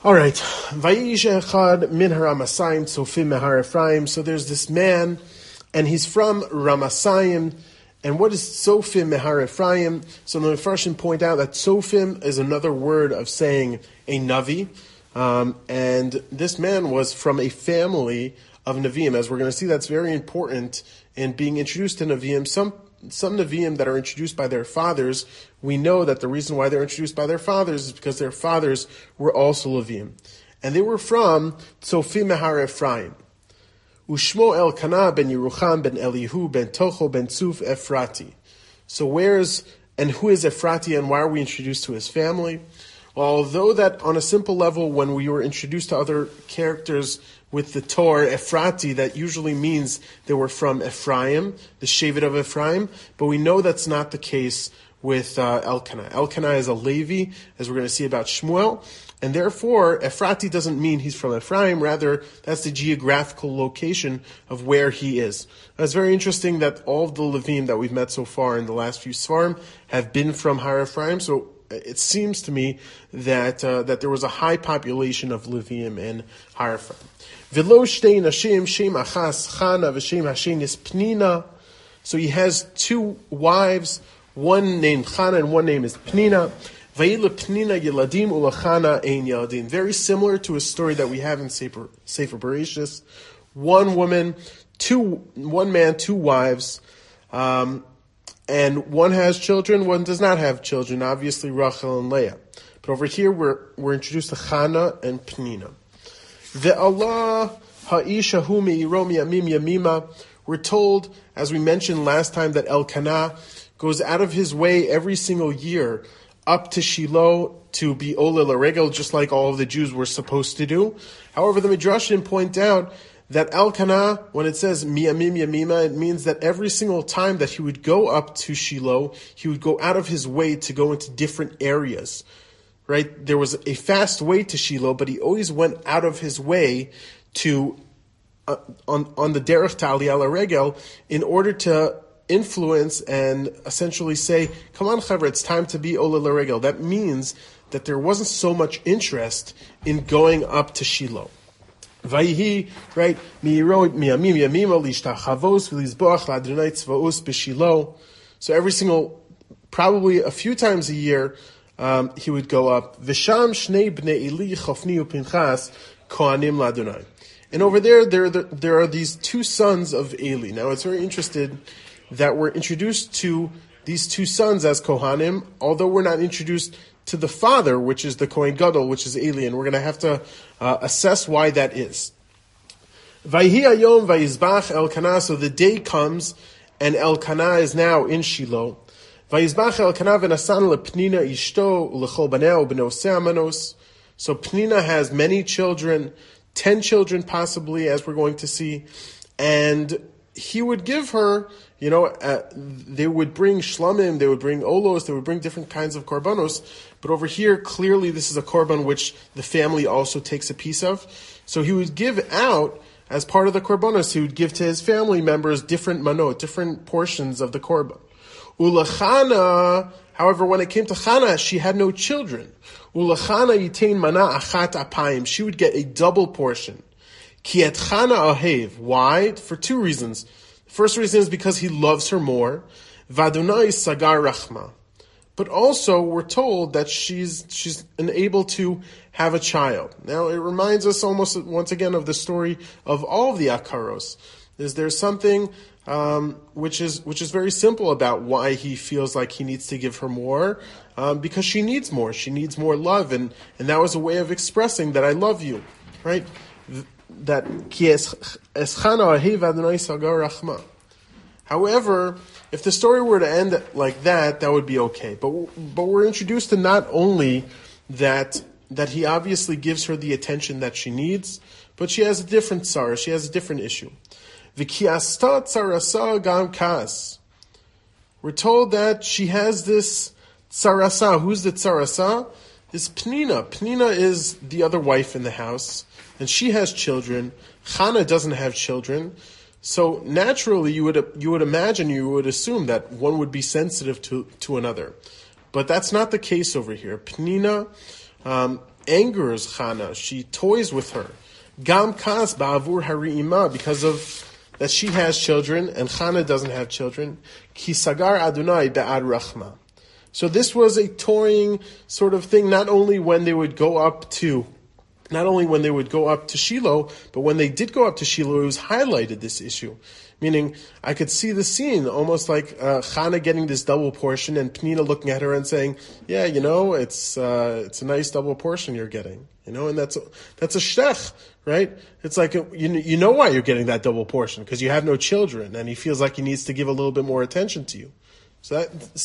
All right. Vayisha echad min haramasayim tzofim mehar Ephraim. So there's this man, and he's from Ramasayim. And what is tzofim mehar Ephraim? So the Mefarshim point out that tzofim is another word of saying a navi. And this man was from a family of Nevi'im. As we're going to see, that's very important in being introduced to Nevi'im. Some Nevi'im that are introduced by their fathers, we know that the reason why they're introduced by their fathers is because their fathers were also Nevi'im. And they were from Tzofim Mehar Ephraim. Ushmo Elkanah ben Yerucham ben Elihu ben Tocho ben Tzuf Ephrati. So who is Ephrati, and why are we introduced to his family? Well, although that on a simple level, when we were introduced to other characters with the Tor, Ephrati, that usually means they were from Ephraim, the Shevet of Ephraim, but we know that's not the case with Elkanah. Elkanah is a Levi, as we're going to see about Shmuel, and therefore Ephrati doesn't mean he's from Ephraim, rather that's the geographical location of where he is. Now, it's very interesting that all of the Levim that we've met so far in the last few Svarim have been from Har Ephraim, so it seems to me that there was a high population of Levium in Har Ephraim. V'lo shtei nashim, shem achas Chana v'shem hashen is Pnina. So he has two wives, one named Chana and one name is Pnina. Vayila Pnina yeladim ulachana ein yeladim. Very similar to a story that we have in Sefer Bereshis. One man, two wives. And one has children, one does not have children, obviously Rachel and Leah. But over here we're introduced to Chana and Pnina. Ve'allah ha'isha hu me'iro miyamim yamima. We're told, as we mentioned last time, that Elkanah goes out of his way every single year up to Shiloh to be Oleh L'Regel, just like all of the Jews were supposed to do. However, the Midrashim point out that Elkanah, when it says miyamim yamima, it means that every single time that he would go up to Shiloh, he would go out of his way to go into different areas. Right? There was a fast way to Shiloh, but he always went out of his way to on the derech Aliyah L'Regel in order to influence and essentially say, "Come on, Chaver, it's time to be Oleh L'Regel." That means that there wasn't so much interest in going up to Shiloh. Vayhi, right? Miyamim yamima lishtachavos v'lizboach l'Adonai tzvaos b'Shilo. So every single, probably a few times a year, he would go up. V'sham shnei bnei Eli Chofni uPinchas kohanim l'Adonai. And over there are these two sons of Eli. Now it's very interesting that we're introduced to these two sons as Kohanim, although we're not introduced to the father, which is the Kohen Gadol, which is Eli, and we're going to have to assess why that is. Vayhi hayom vayizbach Elkanah, so the day comes, and Elkanah is now in Shiloh. Vayizbach Elkanah v'nasan lePnina ishto u'lechol baneh u'bnosei amanos. So Pnina has many children, 10 children possibly, as we're going to see, and he would give her, they would bring shlamim, they would bring olos, they would bring different kinds of korbanos. But over here, clearly this is a korban which the family also takes a piece of. So he would give out, as part of the korbanos, he would give to his family members different manot, different portions of the korban. Ulachana, however, when it came to Chana, she had no children. Ulachana yitain mana achat apayim. She would get a double portion. Ki et Chana ahev. Why? For two reasons. The first reason is because he loves her more. Vadunai sagar rachma. But also, we're told that she's unable to have a child. Now, it reminds us almost once again of the story of all of the Akaros. There's something which is very simple about why he feels like he needs to give her more, because she needs more. She needs more love, and that was a way of expressing that I love you, right? That ki eschana ahev Adonai sagar rachma. However, if the story were to end like that would be okay. But we're introduced to not only that he obviously gives her the attention that she needs, but she has a different tzara, she has a different issue. V'kiasta tzarasa gam kas. We're told that she has this tzarasa. Who's the tzarasa? Is Pnina. Pnina is the other wife in the house, and she has children. Chana doesn't have children. So naturally, you would assume that one would be sensitive to another. But that's not the case over here. Pnina angers Chana. She toys with her. Gam kas ba'avur hari'ima, because of that she has children and Chana doesn't have children. Ki sagar Adonai be'ad rachma. So this was a toying sort of thing, not only when they would go up to Shiloh, but when they did go up to Shiloh, it was highlighted, this issue. Meaning, I could see the scene, almost like Chana getting this double portion and Pnina looking at her and saying, yeah, it's a nice double portion you're getting. And that's a shtech, right? It's like, you know why you're getting that double portion, because you have no children, and he feels like he needs to give a little bit more attention to you. So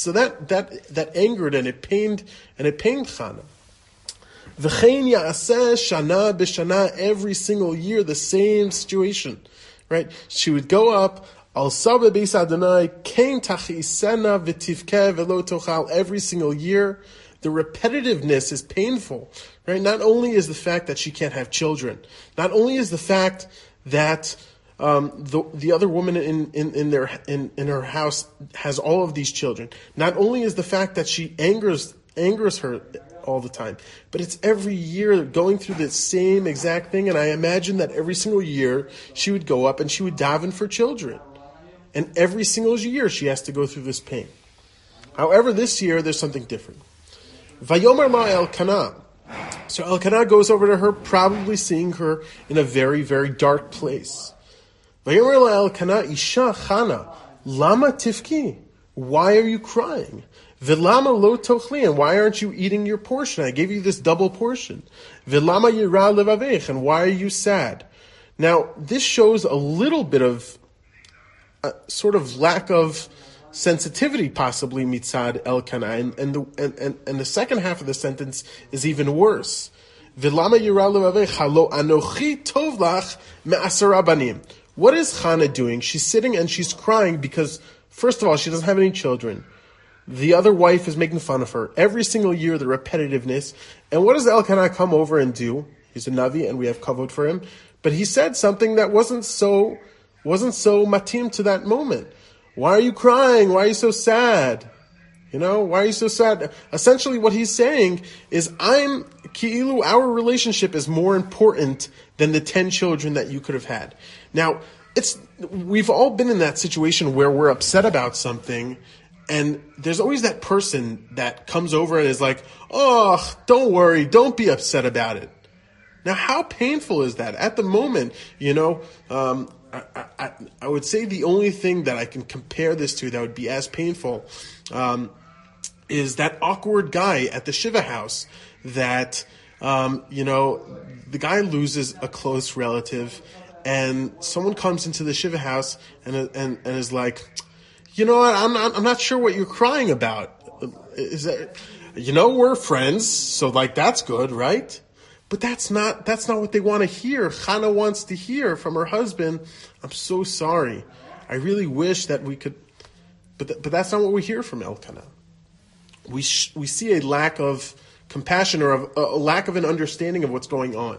that angered and it pained Chana. V'chein ya'aseh shana b'shana, every single year, the same situation, right? She would go up, al sabe beis Adonai, kein tachisena v'tivkeh v'lo tochal, every single year. The repetitiveness is painful, right? Not only is the fact that she can't have children, not only is the fact that the other woman in her house has all of these children, not only is the fact that she angers her all the time, but it's every year going through the same exact thing. And I imagine that every single year she would go up and she would daven for children, and every single year she has to go through this pain. However, this year there's something different. Vayomer la Elkanah. So Elkanah goes over to her, probably seeing her in a very, very dark place. Vayomer la Elkanah, Isha Chana, lama tifki? Why are you crying? Vilama lo tochli, and why aren't you eating your portion? I gave you this double portion. Vilama yira levavech, and why are you sad? Now, this shows a little bit of sort of lack of sensitivity, possibly mitzad Elkanah, and the second half of the sentence is even worse. Vilama yira levavech halo anochi tov lach me'asara banim. What is Chana doing? She's sitting and she's crying because, first of all, she doesn't have any children. The other wife is making fun of her. Every single year, the repetitiveness. And what does Elkanah come over and do? He's a Navi, and we have kavod for him. But he said something that wasn't so matim to that moment. Why are you crying? Why are you so sad? Why are you so sad? Essentially, what he's saying is, our relationship is more important than the 10 children that you could have had. Now, we've all been in that situation where we're upset about something, and there's always that person that comes over and is like, oh, don't worry, don't be upset about it. Now, how painful is that? At the moment, I would say the only thing that I can compare this to that would be as painful is that awkward guy at the Shiva house that, the guy loses a close relative, and someone comes into the Shiva house and is like, I'm not sure what you're crying about. Is that, we're friends, so that's good, right? But that's not what they want to hear. Chana wants to hear from her husband, I'm so sorry. I really wish that we could, but that's not what we hear from Elkanah. We see a lack of compassion or a lack of an understanding of what's going on.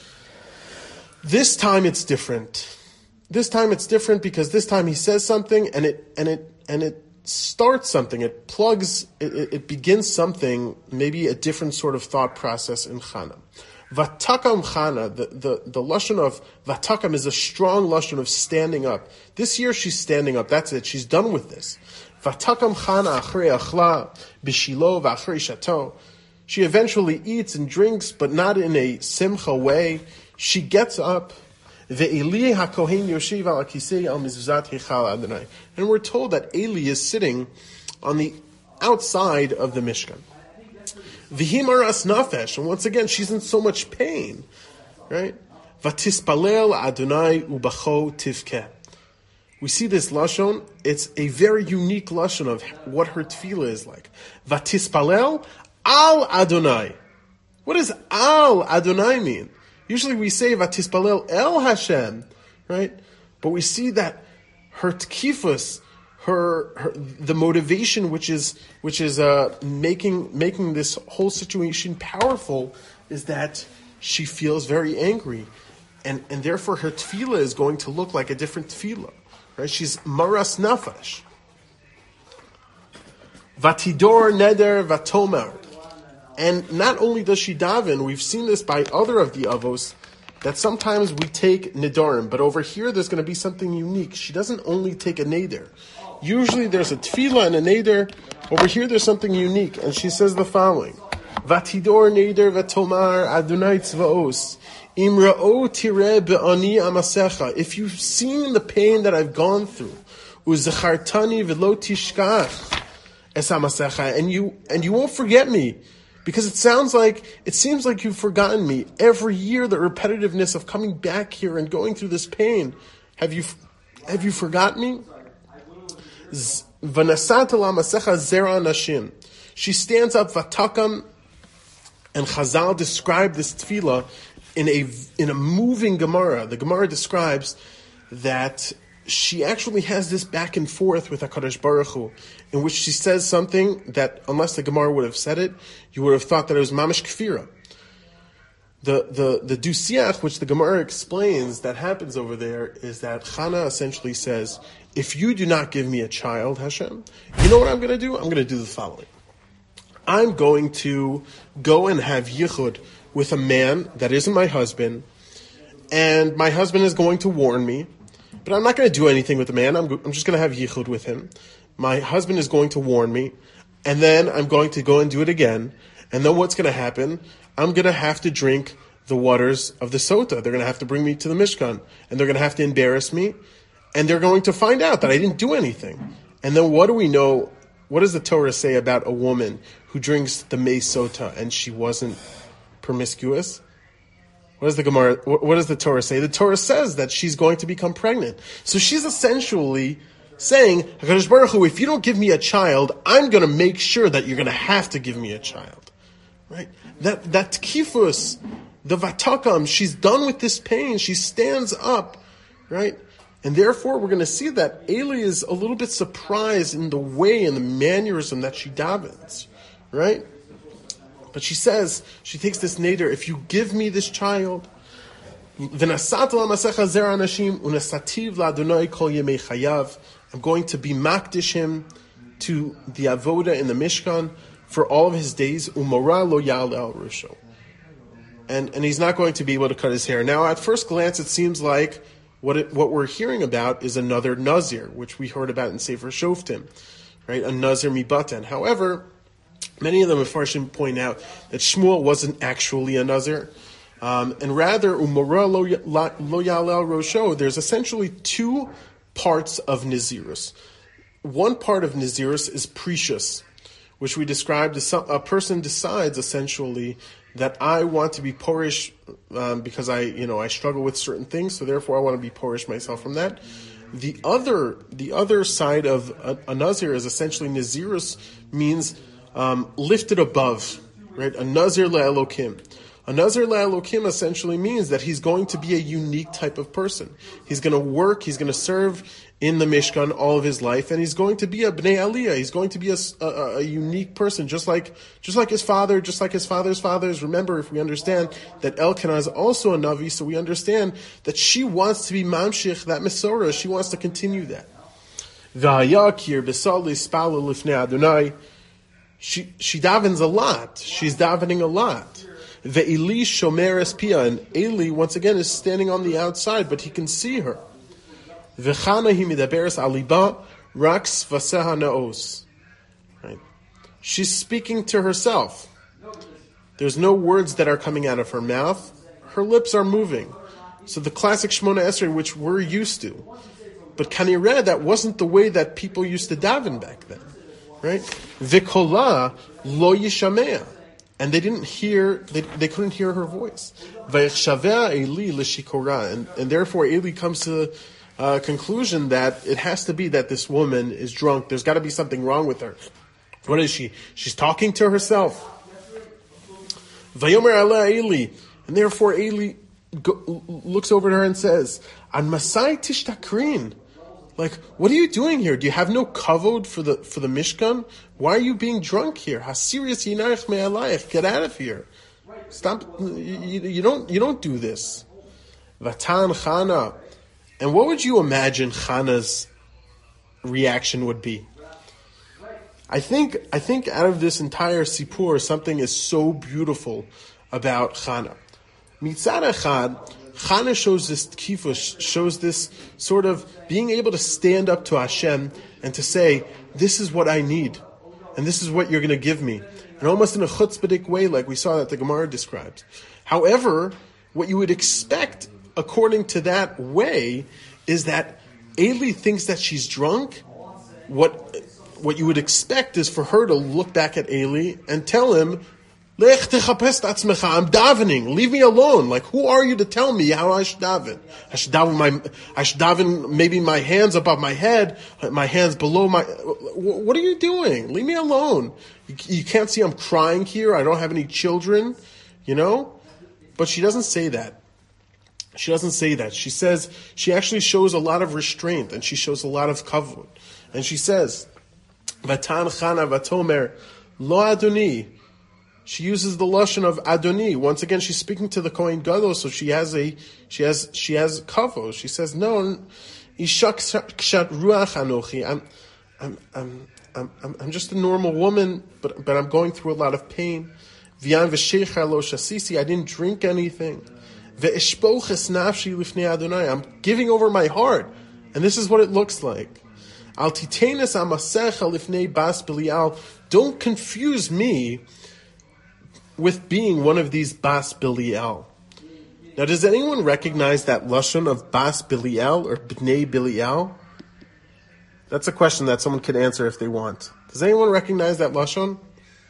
This time it's different. This time it's different because this time he says something and it starts something. It plugs. It begins something. Maybe a different sort of thought process in Chana. Vatakam Chana. The lashon of vatakam is a strong lashon of standing up. This year she's standing up. That's it. She's done with this. Vatakam Chana achrei achla b'shilo v'achrei shato. She eventually eats and drinks, but not in a simcha way. She gets up. And we're told that Eli is sitting on the outside of the Mishkan. V'himaras nafesh, and once again, she's in so much pain, right? Vatispalel Adonai ubacho tivkeh. We see this lashon. It's a very unique lashon of what her tefillah is like. Vatispalel al Adonai. What does al Adonai mean? Usually we say Vatispalel el Hashem, right? But we see that her tkifus, her the motivation which is making this whole situation powerful is that she feels very angry, and therefore her tefillah is going to look like a different tefillah, right? She's maras nafesh. Vatidor neder vatomer. And not only does she daven, we've seen this by other of the avos, that sometimes we take nidarim, but over here there's going to be something unique. She doesn't only take a neder. Usually there's a tefillah and a neder. Over here there's something unique, and she says the following: Vatidor neder v'tomar Adonai tzvaos imra'o tireh be'ani amasecha. If you've seen the pain that I've gone through, u'zachartani v'lo tishkach es amasecha, and you won't forget me. Because it seems like you've forgotten me. Every year, the repetitiveness of coming back here and going through this pain. Have you forgotten me? V'nasat la'masecha zera nashim. She stands up, vatakam, and Chazal describe this tefillah in a moving Gemara. The Gemara describes that she actually has this back and forth with HaKadosh Baruch Hu, in which she says something that, unless the Gemara would have said it, you would have thought that it was mamish kfira. The dusiach, which the Gemara explains that happens over there, is that Chana essentially says, if you do not give me a child, Hashem, you know what I'm going to do? I'm going to do the following. I'm going to go and have yichud with a man that isn't my husband, and my husband is going to warn me, but I'm not going to do anything with the man. I'm just going to have yichud with him. My husband is going to warn me, and then I'm going to go and do it again. And then what's going to happen? I'm going to have to drink the waters of the sota. They're going to have to bring me to the Mishkan, and they're going to have to embarrass me, and they're going to find out that I didn't do anything. And then what do we know? What does the Torah say about a woman who drinks the mei sota and she wasn't promiscuous? What does the Torah say? The Torah says that she's going to become pregnant. So she's essentially saying, HaKadosh Baruch Hu, if you don't give me a child, I'm going to make sure that you're going to have to give me a child. Right? That kifus, the vatakam, she's done with this pain. She stands up. Right? And therefore, we're going to see that Eli is a little bit surprised in the way and the mannerism that she davens. Right? But she says, she takes this neder, if you give me this child, I'm going to be makdish him to the avoda in the Mishkan for all of his days, and he's not going to be able to cut his hair. Now, at first glance, it seems like what we're hearing about is another Nazir, which we heard about in Sefer Shoftim, right? A Nazir mibatan. However, many of the Mefarshim point out that Shmuel wasn't actually a Nazir, and rather, Umara lo yalel rosho, there's essentially two parts of Nazirus. One part of Nazirus is precious, which we described as a person decides essentially that I want to be porish because I struggle with certain things, so therefore I want to be porish myself from that. The other side of a Nazir is essentially Nazirus means lifted above, right? A Nazir le'elokim. A Nazir le'elokim essentially means that he's going to be a unique type of person. He's going to work, he's going to serve in the Mishkan all of his life, and he's going to be a Bnei Aliyah. He's going to be a unique person, just like his father, just like his father's fathers. Remember, if we understand that Elkanah is also a Navi, so we understand that she wants to be Mamshich, that Mesorah, she wants to continue that. V'hayakir b'sali spala lifnei Adonai. She davens a lot. She's davening a lot. Ve'ili shomer es pia, and Eli once again is standing on the outside, but he can see her. V'chana hi midaberes aliba raks vaseha naos. Right? She's speaking to herself. There's no words that are coming out of her mouth. Her lips are moving. So the classic Shmona Esrei, which we're used to. But Kanireh, that wasn't the way that people used to daven back then. Right? V'kola lo yishamea. And they didn't hear, they couldn't hear her voice. V'yechshavea Eli l'shikora. And therefore Eli comes to the conclusion that it has to be that this woman is drunk. There's got to be something wrong with her. What is she? She's talking to herself. Vayomer ala Eli. And therefore Eli looks over at her and says, An masai tishtakrin. Like, what are you doing here? Do you have no kavod for the Mishkan? Why are you being drunk here? Hasirius yinayich me'alayich. Get out of here. Stop. You don't do this. Vatan Chana. And what would you imagine Chana's reaction would be? I think out of this entire Sipur, something is so beautiful about Chana. Mitzad Echad, Chana shows this kifush, shows this sort of being able to stand up to Hashem and to say, this is what I need, and this is what you're going to give me. And almost in a chutzpahdik way, like we saw that the Gemara describes. However, what you would expect, according to that way, is that Eli thinks that she's drunk. What you would expect is for her to look back at Eli and tell him, Lech techapes atzmecha, I'm davening, leave me alone. Like, who are you to tell me how I should daven? I should daven maybe my hands above my head, my hands below my... What are you doing? Leave me alone. You can't see I'm crying here, I don't have any children, But she doesn't say that. She doesn't say that. She says, she actually shows a lot of restraint, and she shows a lot of kavod. And she says, Vatan Chana Vatomer, Lo Adoni. She uses the lashon of Adoni. Once again, she's speaking to the Kohen Gadol, so she has kavod. She says, no, Ishak Kshat Ruach Anochi. I'm just a normal woman, but I'm going through a lot of pain. V'yan v'sheicha lo shasisi. I didn't drink anything. Ve'eshpoches nafshi lifnei Adonai. I'm giving over my heart, and this is what it looks like. Al titenes amasecha lifnei bas Belial. Don't confuse me with being one of these bas Belial. Now, does anyone recognize that lashon of bas Belial or bnei Belial? That's a question that someone could answer if they want. Does anyone recognize that lashon?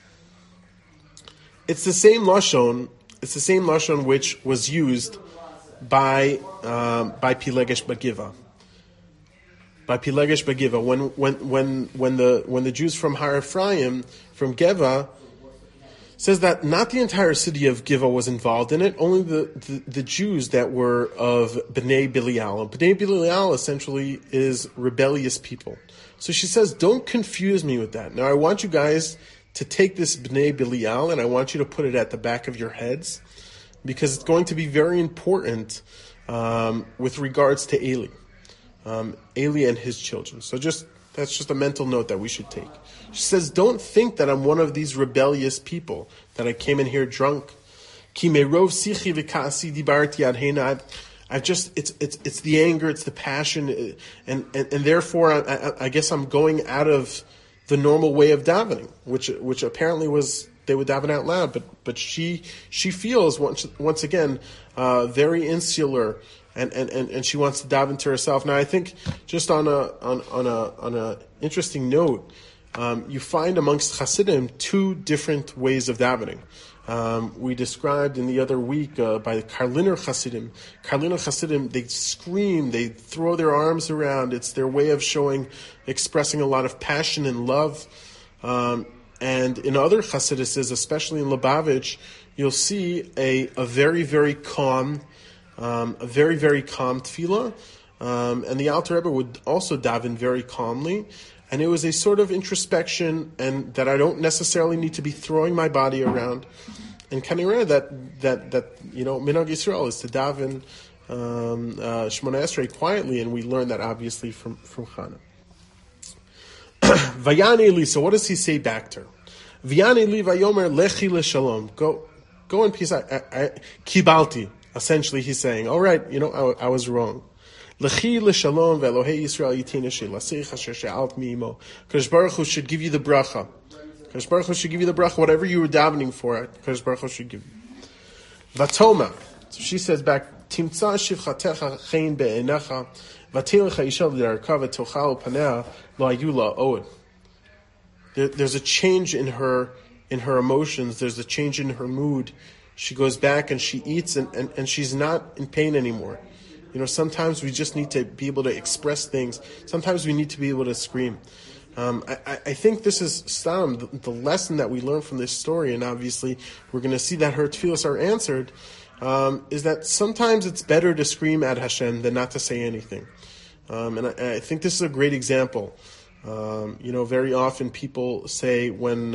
It's the same lashon. It's the same lashon which was used by Pilegesh Bagiva. By Pilegesh Bagiva, when the Jews from Har Ephraim, from Geva, says that not the entire city of Giva was involved in it, only the Jews that were of Bnei Belial. And Bnei Belial essentially is rebellious people. So she says, don't confuse me with that. Now I want you guys to take this Bnei Belial and I want you to put it at the back of your heads, because it's going to be very important with regards to Eli. Eli and his children. So that's just a mental note that we should take. She says, don't think that I'm one of these rebellious people, that I came in here drunk. Ki merov sichi v'kasi dibarti adhena. It's the anger, it's the passion, and therefore I guess I'm going out of the normal way of davening, which apparently was they would daven out loud, but she feels once again very insular. And she wants to daven to herself. Now, I think just on a interesting note, you find amongst Hasidim two different ways of davening. We described in the other week by the Karliner Hasidim. Karliner Hasidim, they scream, they throw their arms around. It's their way of expressing a lot of passion and love. And in other Hasidices, especially in Lubavitch, you'll see a very, very calm. A very, very calm tefillah, and the Alter Rebbe would also daven very calmly, and it was a sort of introspection, and that I don't necessarily need to be throwing my body around, and kanireh that Minhag Yisrael is to daven Shemona Esrei quietly, and we learn that obviously from Chana. Vayan Eli, so what does he say back to her? Vayan Eli vayomer lechi leshalom. Go in peace. I kibalti. Essentially, he's saying, all right, I was wrong. L'chi l'shalom ve'elohei Yisrael yitina she'lasich asher she'alt mi'imo. Kadosh Baruch Hu should give you the bracha. Kadosh Baruch Hu should give you the bracha. Whatever you were davening for, Kadosh Baruch Hu should give you. Vatoma. So she says back, Timtza shivchatecha chein be'enecha v'tilecha isha l'darka v'tochal panea lo ayula od. There's a change in her emotions. There's a change in her mood. She goes back and she eats and she's not in pain anymore. Sometimes we just need to be able to express things. Sometimes we need to be able to scream. I think this is the lesson that we learn from this story, and obviously we're going to see that her tefillos are answered, is that sometimes it's better to scream at Hashem than not to say anything. And I think this is a great example. Very often people say when...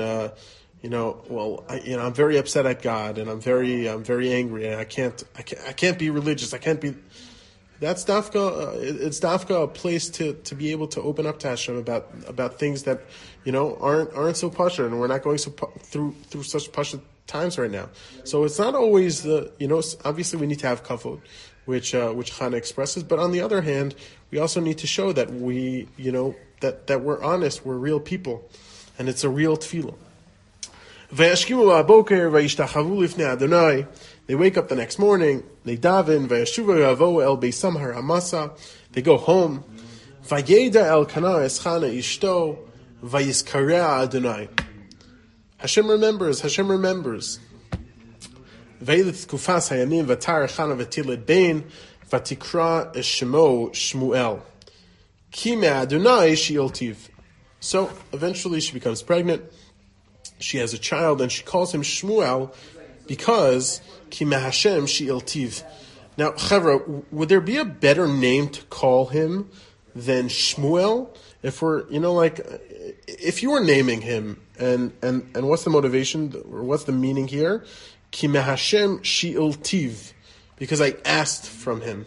I'm very upset at God, and I'm very angry, and I can't be religious. I can't be. That's dafka. It's dafka a place to be able to open up to Hashem about things that aren't so pasha, and we're not going through such pasha times right now. So it's not always obviously we need to have kavod, which Chana expresses, but on the other hand, we also need to show that we that we're honest, we're real people, and it's a real tefillah. They wake up the next morning, they daven, they go home. Hashem remembers. So eventually she becomes pregnant. She has a child, and she calls him Shmuel because Kima Hashem She'iltiv. Now, Chevra, would there be a better name to call him than Shmuel? If we're, if you were naming him, and what's the motivation, or what's the meaning here? Kima Hashem She'iltiv, because I asked from him.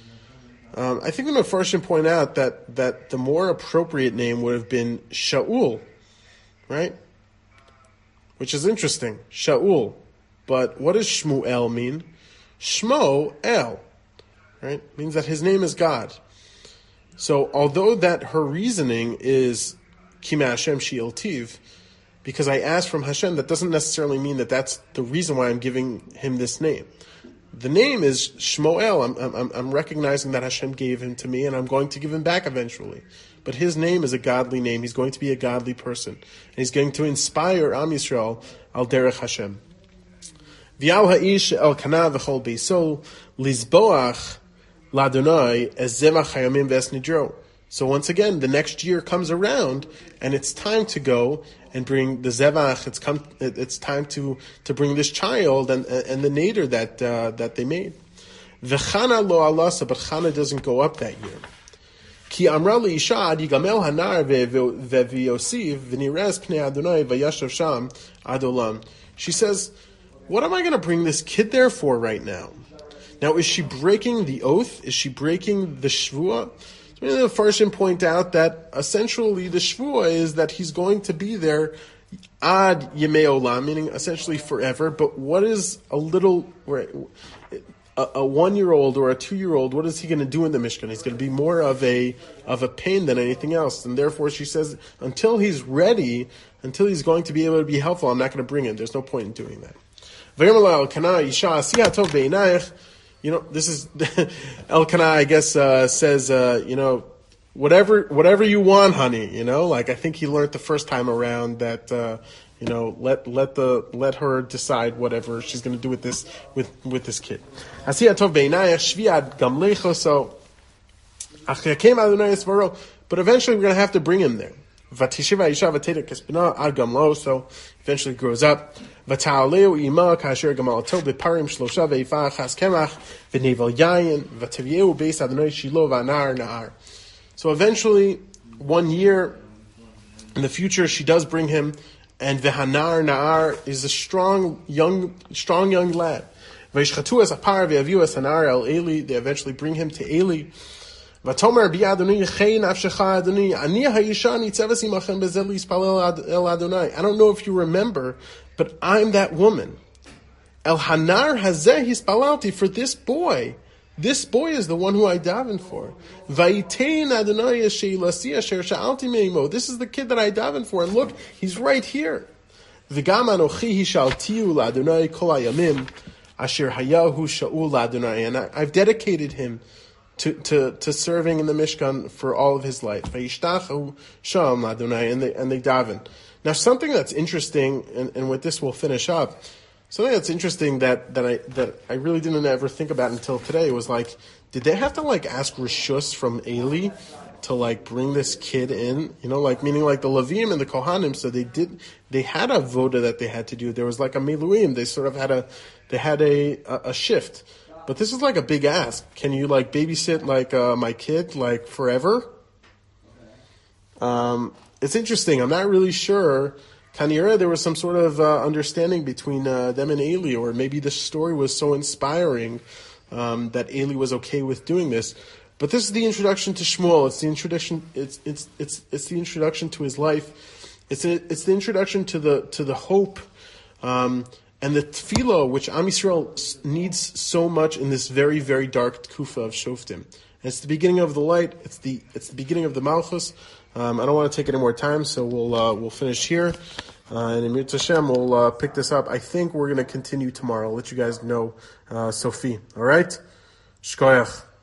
I think the Mefarshim point out that the more appropriate name would have been Shaul, right? Which is interesting, Shaul. But what does Shmuel mean? Shmo El, right? Means that his name is God. So although that her reasoning is Kima Hashem She'iltiv, because I asked from Hashem, that doesn't necessarily mean that that's the reason why I'm giving him this name. The name is Shmuel. I'm recognizing that Hashem gave him to me, and I'm going to give him back eventually. But his name is a godly name. He's going to be a godly person. And he's going to inspire Am Yisrael al derech Hashem. V'al ha'ish el kana v'chol beisol lizboach ladonai ez zevach hayamim v'es nidro. So once again, the next year comes around, and it's time to go and bring the zevach. It's time to bring this child and the nader that they made. V'chana lo alasa, but Chana doesn't go up that year. Ki amra li isha ad yigamel hanar ve'viyosiv v'nirez pnei Adonai v'yashav sham ad olam. She says, what am I going to bring this kid there for right now? Now, is she breaking the oath? Is she breaking the shvuah? So the Farshim point out that essentially the shvuah is that he's going to be there ad yemei olam, meaning essentially forever. But what is a 1-year-old or a 2-year-old? What is he going to do in the Mishkan? He's going to be more of a pain than anything else. And therefore, she says, until he's ready, until he's going to be able to be helpful, I'm not going to bring him. There's no point in doing that. This is Elkanah, I guess, says, whatever you want, honey. I think he learned the first time around that, let her decide whatever she's going to do with this kid. But eventually we're going to have to bring him there. So eventually he grows up. So eventually, 1 year in the future, she does bring him, and Vehanar Na'ar is a strong young lad. They eventually bring him to Eli. I don't know if you remember, but I'm that woman. El Hanar Hazeh Hispalati, for this boy. This boy is the one who I daven for. This is the kid that I daven for. And look, he's right here. And I've dedicated him to serving in the Mishkan for all of his life. And they daven. Now, something that's interesting, and with this we'll finish up. Something that's interesting that I really didn't ever think about until today was did they have to ask reshus from Eli to bring this kid in? Meaning the Levim and the Kohanim. So they had a voda that they had to do. There was a miluim. They sort of had a shift. But this is a big ask. Can you babysit my kid forever? It's interesting. I'm not really sure. Kanira, there was some sort of understanding between them and Eli, or maybe the story was so inspiring that Eli was okay with doing this. But this is the introduction to Shmuel. It's the introduction. It's the introduction to his life. It's the introduction to the hope and the tefillah which Am Yisrael needs so much in this very, very dark tkufa of Shoftim. And it's the beginning of the light. It's the beginning of the Malchus. I don't want to take any more time, so we'll finish here. And in Mirz Hashem, we'll pick this up. I think we're going to continue tomorrow. I'll let you guys know, Sophie. All right? Shkoyach.